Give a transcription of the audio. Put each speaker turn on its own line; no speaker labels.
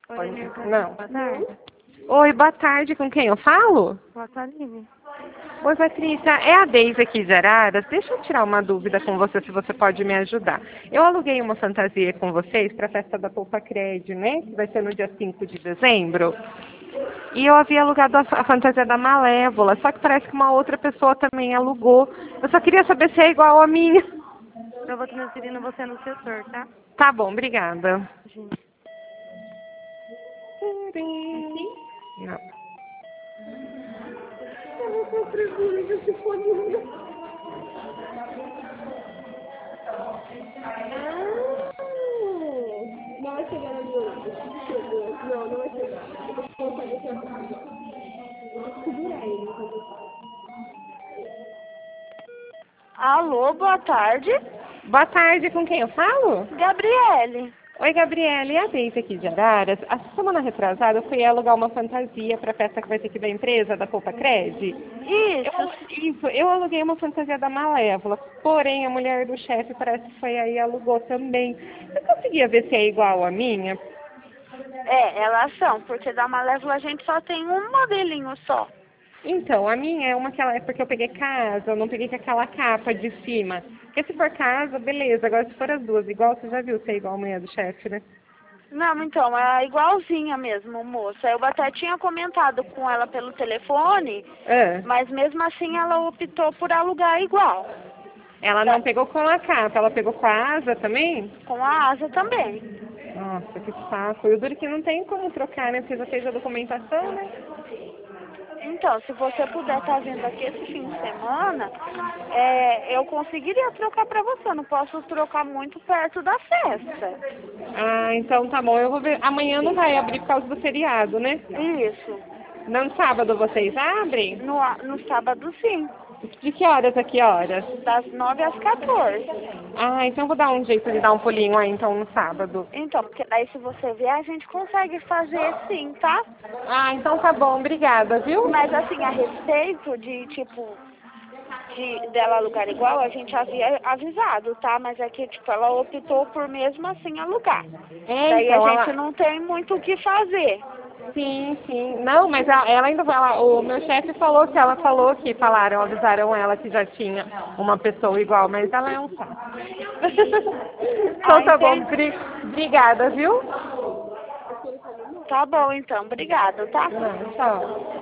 Oi,
Não.
boa tarde.
Oi, boa tarde. Com quem eu falo?
Boa tarde.
Oi, Patrícia. É a Deise aqui de Araras. Deixa eu tirar uma dúvida com você, se você pode me ajudar. Eu aluguei uma fantasia com vocês para a festa da Poupa Cred, né? Que vai ser no dia 5 de dezembro. E eu havia alugado a fantasia da Malévola, só que parece que uma outra pessoa também alugou. Eu só queria saber se é igual a minha.
Eu vou transferindo você no setor, tá?
Tá bom, obrigada.
Gente.
Não.
Não vai chegar na minha outra. Não, não vai chegar. Eu vou colocar daqui a pouco. Eu vou segurar ele.
Alô, boa tarde.
Boa tarde, com quem eu falo?
Gabriele.
Oi, Gabriela, e a Deise aqui de Araras. A semana retrasada eu fui alugar uma fantasia para a festa que vai ter aqui da empresa, da Poupa Cred. Eu aluguei uma fantasia da Malévola, porém a mulher do chefe parece que foi aí e alugou também. Eu conseguia ver se é igual a minha?
É, elas são, porque da Malévola a gente só tem um modelinho só.
Então, a minha é uma que ela é porque eu peguei casa, eu não peguei com aquela capa de cima. Porque se for casa, beleza. Agora se for as duas igual, você já viu se é igual a mulher do chefe, né?
Não, então, é igualzinha mesmo, moça. Eu até tinha comentado com ela pelo telefone,
É.
mas mesmo assim ela optou por alugar igual.
Ela não pegou com a capa, ela pegou com a asa também?
Com a asa também.
Nossa, que saco. E o duro que não tem como trocar, né? Porque já fez a documentação, né?
Então, se você puder estar vindo aqui esse fim de semana, eu conseguiria trocar para você. Eu não posso trocar muito perto da festa.
Ah, então tá bom. Eu vou ver. Amanhã não vai abrir por causa do feriado, né?
Isso.
No sábado vocês abrem?
No sábado, sim.
De que horas a que horas?
Das 9 às 14.
Ah, então eu vou dar um jeito de dar um pulinho aí então no sábado.
Então, porque daí se você vier, a gente consegue fazer sim, tá?
Ah, então tá bom. Obrigada, viu?
Mas assim, a respeito de, tipo, dela alugar igual, a gente havia avisado, tá? Mas é que, tipo, ela optou por mesmo assim alugar. Daí
Então,
a gente não tem muito o que fazer.
Sim, sim. Não, mas ela ainda o meu chefe falou que ela falou que avisaram ela que já tinha uma pessoa igual, mas ela é um saco. Então tá bom,
Entendi.
obrigada, viu?
Tá bom, então. Obrigada, tá?
Não, tchau.